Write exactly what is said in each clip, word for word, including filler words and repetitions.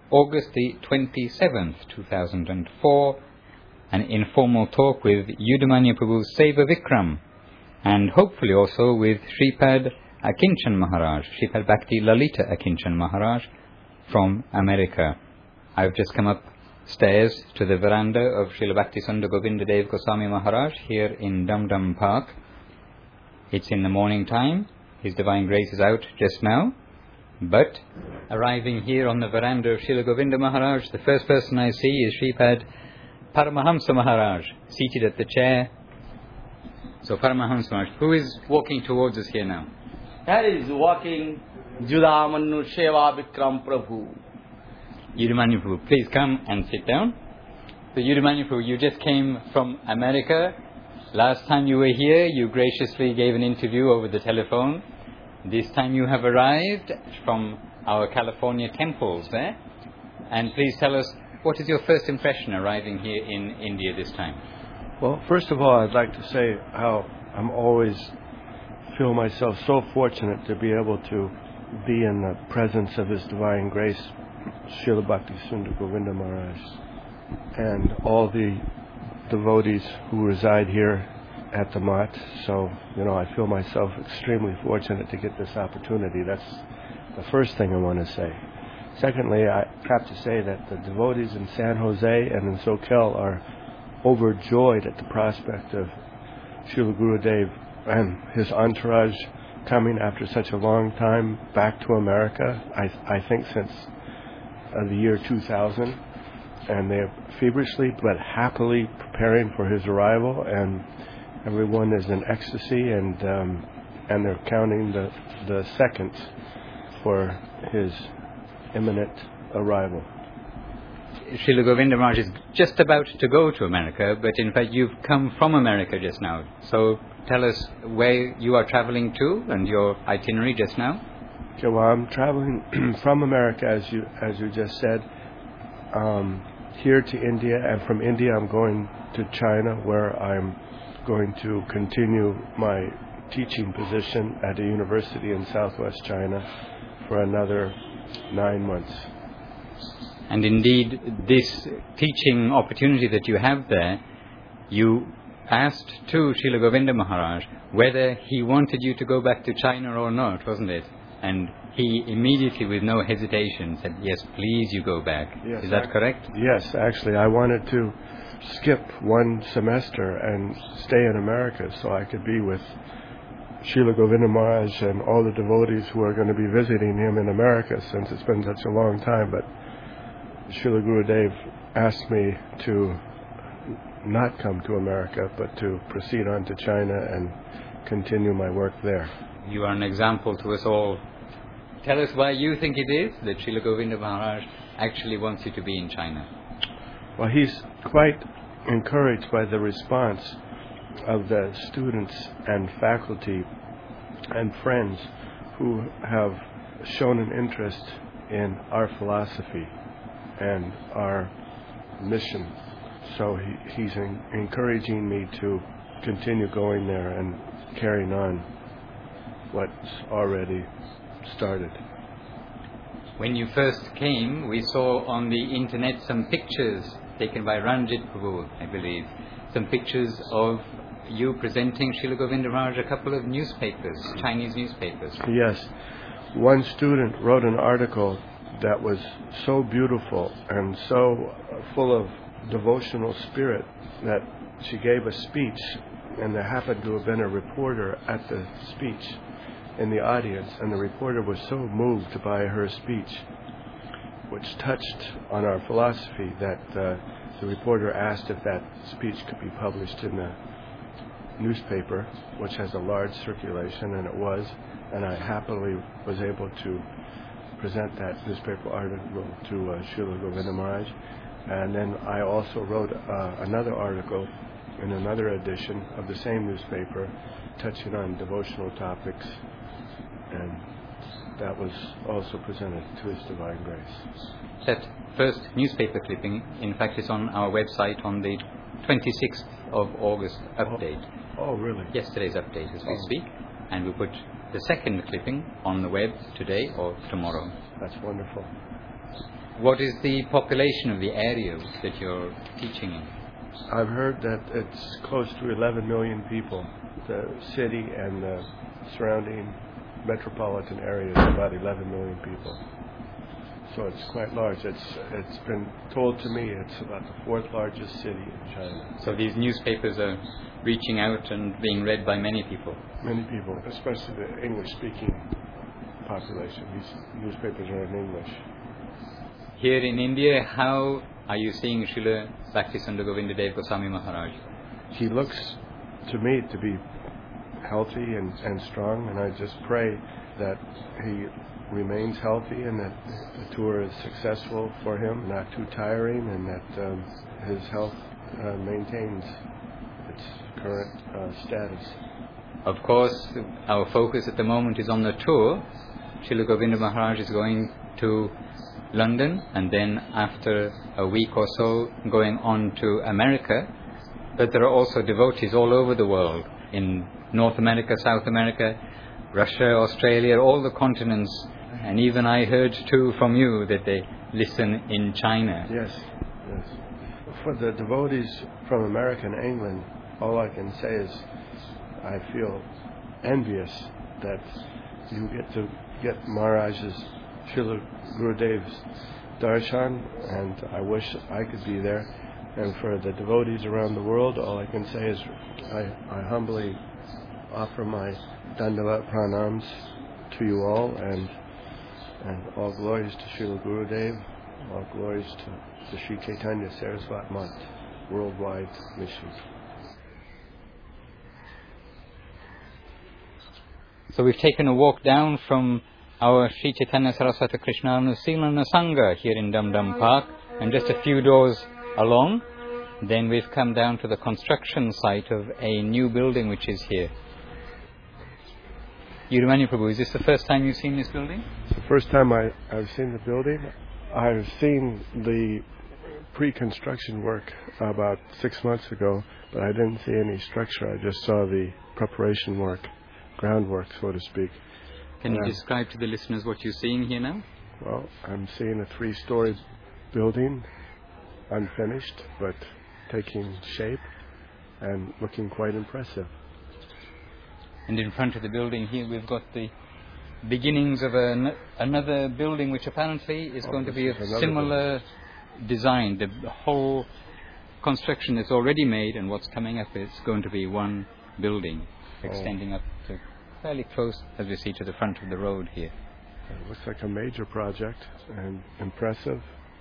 August the twenty-seventh, two thousand four, an informal talk with Yudamanya Prabhu Seva Vikram, and hopefully also with Sripad Akinchan Maharaj, Sripad Bhakti Lalita Akinchan Maharaj from America. I've just come upstairs to the veranda of Srila Bhakti Sundar Govinda Dev Goswami Maharaj here in Dum Dum Park. It's in the morning time. His Divine Grace is out just now. But arriving here on the veranda of Srila Govinda Maharaj, the first person I see is Sripad Paramahamsa Maharaj, seated at the chair. So Paramahamsa Maharaj, who is walking towards us here now? That is walking Judamannu Seva Vikram Prabhu. Yudamanya Prabhu, please come and sit down. So Yudamanya Prabhu, you just came from America. Last time you were here, you graciously gave an interview over the telephone. This time you have arrived from our California temples there. And please tell us, what is your first impression arriving here in India this time? Well, first of all, I'd like to say how I'm always feel myself so fortunate to be able to be in the presence of His Divine Grace, Srila Bhakti Sundar Govinda Maharaj, and all the devotees who reside here at the Mat. So, you know, I feel myself extremely fortunate to get this opportunity. That's the first thing I want to say. Secondly, I have to say that the devotees in San Jose and in Soquel are overjoyed at the prospect of Srila Gurudev and his entourage coming after such a long time back to America, I, I think since uh, the year two thousand. And they're feverishly but happily preparing for his arrival, and everyone is in ecstasy, and um, and they're counting the, the seconds for his imminent arrival. Srila Govinda Maharaj is just about to go to America, but in fact you've come from America just now. So tell us where you are traveling to and your itinerary just now. Okay, well, I'm traveling from America, as you as you just said, um, here to India, and from India I'm going to China, where I'm going to continue my teaching position at a university in southwest China for another nine months. And indeed, this teaching opportunity that you have there, you asked to Srila Govinda Maharaj whether he wanted you to go back to China or not, wasn't it? And he immediately, with no hesitation, said, yes, please, you go back. Yes, Is that I, correct? Yes, actually, I wanted to skip one semester and stay in America so I could be with Srila Govinda Maharaj and all the devotees who are going to be visiting him in America, since it's been such a long time. But Srila Gurudev asked me to not come to America, but to proceed on to China and continue my work there. You are an example to us all. Tell us why you think it is that Srila Govinda Maharaj actually wants you to be in China. Well, he's quite encouraged by the response of the students and faculty and friends who have shown an interest in our philosophy and our mission. So he, he's in, encouraging me to continue going there and carrying on what's already started. When you first came, we saw on the internet some pictures taken by Ranjit Prabhu, I believe. Some pictures of you presenting Srila Govinda Maharaj a couple of newspapers, Chinese newspapers. Yes. One student wrote an article that was so beautiful and so full of devotional spirit that she gave a speech, and there happened to have been a reporter at the speech in the audience, and the reporter was so moved by her speech, which touched on our philosophy, that uh, the reporter asked if that speech could be published in the newspaper, which has a large circulation, and it was, and I happily was able to present that newspaper article to uh, Srila Govinda Maharaj. And then I also wrote uh, another article in another edition of the same newspaper, touching on devotional topics, and that was also presented to His Divine Grace. That first newspaper clipping, in fact, is on our website on the twenty-sixth of August update. Oh, oh really? Yesterday's update as we oh. speak. And we put the second clipping on the web today or tomorrow. That's wonderful. What is the population of the area that you're teaching in? I've heard that it's close to eleven million people. The city and the surrounding metropolitan area is about eleven million people. So it's quite large. It's It's been told to me it's about the fourth largest city in China. So these newspapers are reaching out and being read by many people? Many people, especially the English-speaking population. These newspapers are in English. Here in India, how are you seeing Srila Bhaktisandhu Govindadev Goswami Maharaj? He looks to me to be healthy and, and strong, and I just pray that he remains healthy and that the tour is successful for him, not too tiring, and that um, his health uh, maintains its current uh, status. Of course, our focus at the moment is on the tour. Srila Govinda Maharaj is going to London, and then after a week or so going on to America. But there are also devotees all over the world, in North America, South America, Russia, Australia, all the continents. And even I heard too from you that they listen in China. Yes, yes. For the devotees from America and England, all I can say is I feel envious that you get to get Maharaj's Srila Gurudev's darshan, and I wish I could be there. And for the devotees around the world, all I can say is I, I humbly offer my Dandavat pranams to you all, and and all glories to Srila Gurudev, all glories to the Sri Chaitanya Saraswat Math worldwide mission. So we've taken a walk down from our Sri Chaitanya Saraswati Krishna Anusilana Sangha here in Dum Dum Park, and just a few doors along, then we've come down to the construction site of a new building which is here. Yudamanya Prabhu, is this the first time you've seen this building? It's the first time I, I've seen the building. I've seen the pre-construction work about six months ago, but I didn't see any structure. I just saw the preparation work, groundwork, so to speak. Can you uh, describe to the listeners what you're seeing here now? Well, I'm seeing a three-story building, unfinished, but taking shape and looking quite impressive. And in front of the building here we've got the beginnings of an, another building which apparently is oh, going to be of similar building. design. The whole construction is already made, and what's coming up is going to be one building extending oh. up to fairly close, as we see, to the front of the road here. It looks like a major project and impressive.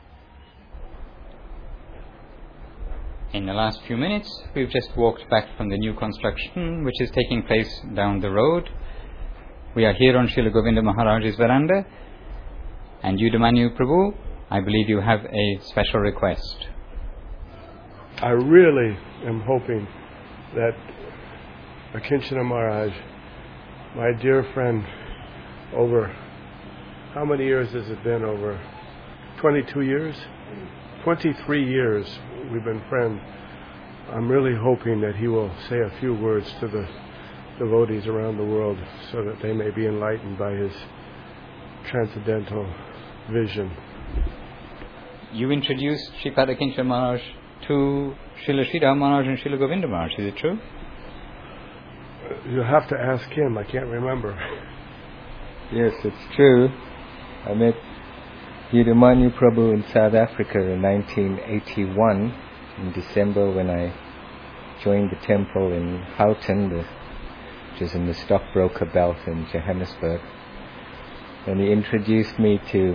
In the last few minutes, we've just walked back from the new construction which is taking place down the road. We are here on Srila Govinda Maharaj's veranda, and Yudamanya Prabhu, I believe you have a special request. I really am hoping that Akinchana Maharaj, my dear friend, over how many years has it been? Over twenty-two years? twenty-three years we've been friends. I'm really hoping that he will say a few words to the devotees around the world so that they may be enlightened by his transcendental vision. You introduced Sripada Akinchana Maharaj to Srila Sridhar Maharaj and Srila Govinda Maharaj, is it true? You'll have to ask him, I can't remember. Yes, it's true. I met Yudamanya Prabhu in South Africa in nineteen eighty-one, in December, when I joined the temple in Houghton, the, which is in the stockbroker belt in Johannesburg. And he introduced me to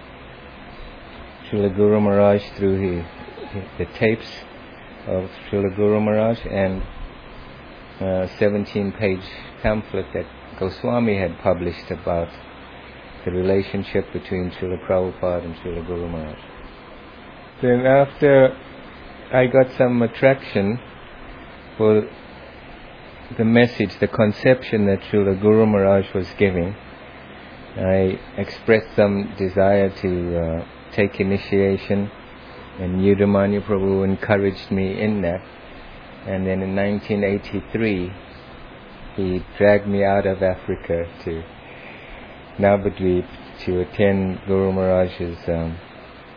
Srila Guru Maharaj through the, the tapes of Srila Guru Maharaj and a seventeen-page pamphlet that Goswami had published about the relationship between Srila Prabhupada and Srila Guru Maharaj. Then after I got some attraction for the message, the conception that Srila Guru Maharaj was giving, I expressed some desire to uh, take initiation, and Yudamanya Prabhu encouraged me in that. And then in nineteen eighty-three, he dragged me out of Africa to Navadvip to attend Guru Maharaj's um,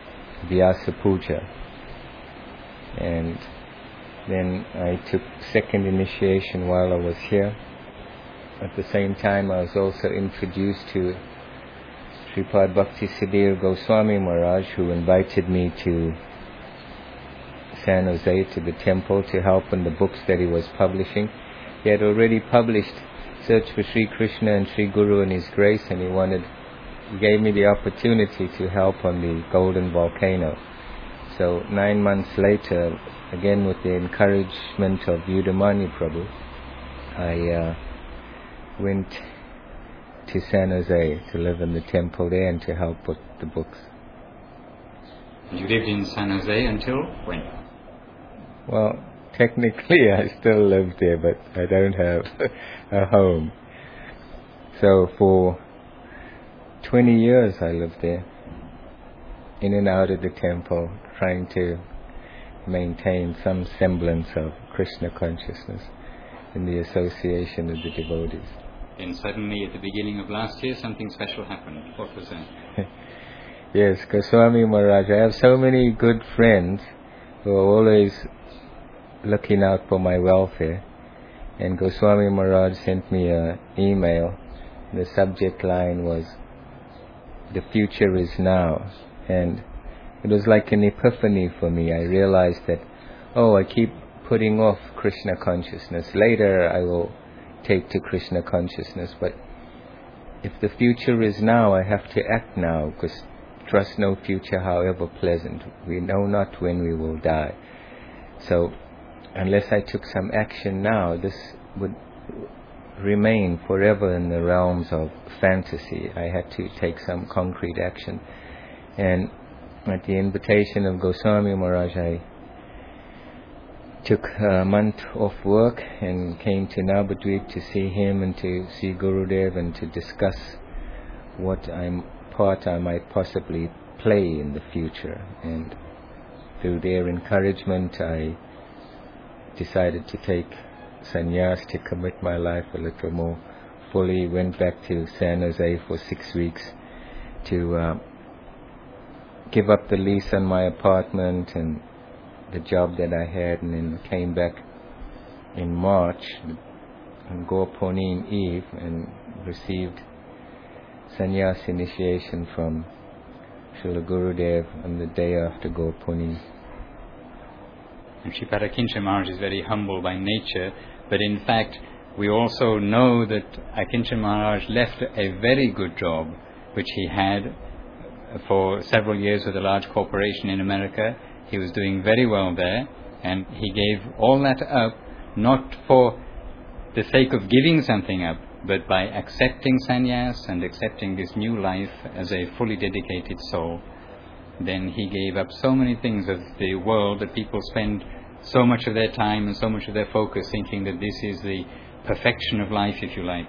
Vyasa Puja. And then I took second initiation while I was here. At the same time, I was also introduced to Sripad Bhakti Siddhir Goswami Maharaj, who invited me to San Jose, to the temple, to help in the books that he was publishing. He had already published Search for Sri Krishna and Sri Guru and His Grace, and he wanted, he gave me the opportunity to help on the Golden Volcano. So nine months later, again with the encouragement of Yudamani Prabhu, I uh, went to San Jose to live in the temple there and to help with the books. You lived in San Jose until when? Well, technically I still live there, but I don't have a home. So for twenty years I lived there, in and out of the temple, trying to maintain some semblance of Krishna consciousness in the association of the devotees. And suddenly at the beginning of last year something special happened. What was that? Yes, Goswami Maharaj. I have so many good friends who are always looking out for my welfare. And Goswami Maharaj sent me an email. The subject line was, "The future is now." And it was like an epiphany for me. I realized that, oh, I keep putting off Krishna consciousness. Later I will take to Krishna consciousness. But if the future is now, I have to act now, because trust no future, however pleasant. We know not when we will die. So unless I took some action now, this would remain forever in the realms of fantasy. I had to take some concrete action. And at the invitation of Goswami Maharaj, I took a month off work and came to Navadvip to see him and to see Gurudev and to discuss what I'm, part I might possibly play in the future. And through their encouragement, I decided to take sannyas, to commit my life a little more fully. Went back to San Jose for six weeks to uh, give up the lease on my apartment and the job that I had, and then came back in March on Gaur-Purnim Eve and received sannyas initiation from Srila Gurudev on the day after Gaur-Purnim. And Sripad Akinchan Maharaj is very humble by nature, but in fact we also know that Akinchan Maharaj left a very good job which he had for several years with a large corporation in America. He was doing very well there, and he gave all that up, not for the sake of giving something up, but by accepting sannyas and accepting this new life as a fully dedicated soul. Then he gave up so many things of the world that people spend so much of their time and so much of their focus thinking that this is the perfection of life, if you like.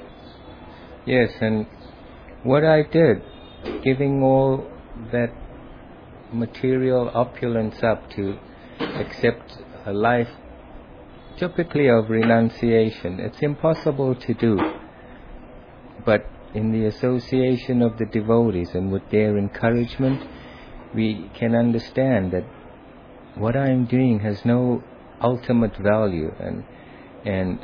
Yes, and what I did, giving all that material opulence up to accept a life typically of renunciation, it's impossible to do. But in the association of the devotees and with their encouragement, we can understand that what I am doing has no ultimate value, and and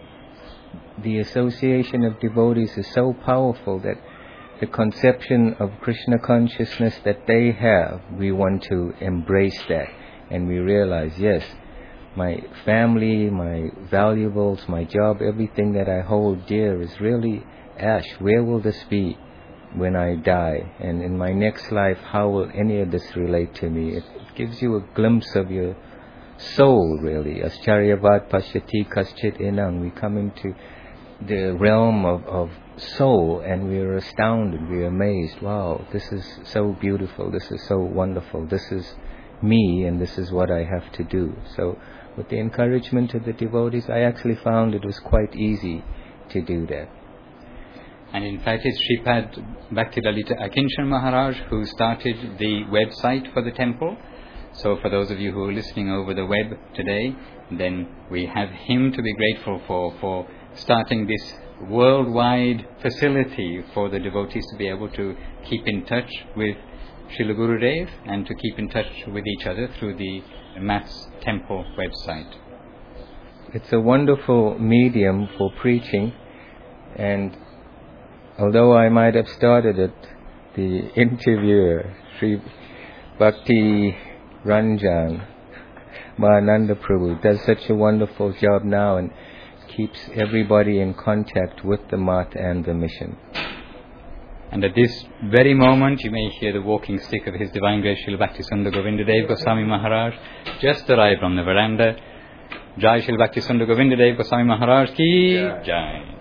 the association of devotees is so powerful that the conception of Krishna consciousness that they have, we want to embrace that, and we realize, yes, my family, my valuables, my job, everything that I hold dear is really ash. Where will this be when I die? And in my next life, how will any of this relate to me? It, it gives you a glimpse of your soul, really. Ascharyavat pashyati kaschit enang. We come into the realm of, of soul, and we are astounded, we are amazed. Wow, this is so beautiful, this is so wonderful, this is me, and this is what I have to do. So with the encouragement of the devotees, I actually found it was quite easy to do that. And in fact it's Sripad Bhaktilalita Akinchan Maharaj who started the website for the temple. So for those of you who are listening over the web today, then we have him to be grateful for, for starting this worldwide facility for the devotees to be able to keep in touch with Srila Gurudev and to keep in touch with each other through the Maths Temple website. It's a wonderful medium for preaching, and although I might have started it, the interviewer, Sri Bhakti Ranjan Mahananda Prabhu, does such a wonderful job now and keeps everybody in contact with the Math and the mission. And at this very moment you may hear the walking stick of His Divine Grace Srila Bhaktisundar Govindadev Goswami Maharaj just arrived on the veranda. Jai Srila Bhaktisundar Govindadev Goswami Maharaj ki Jai.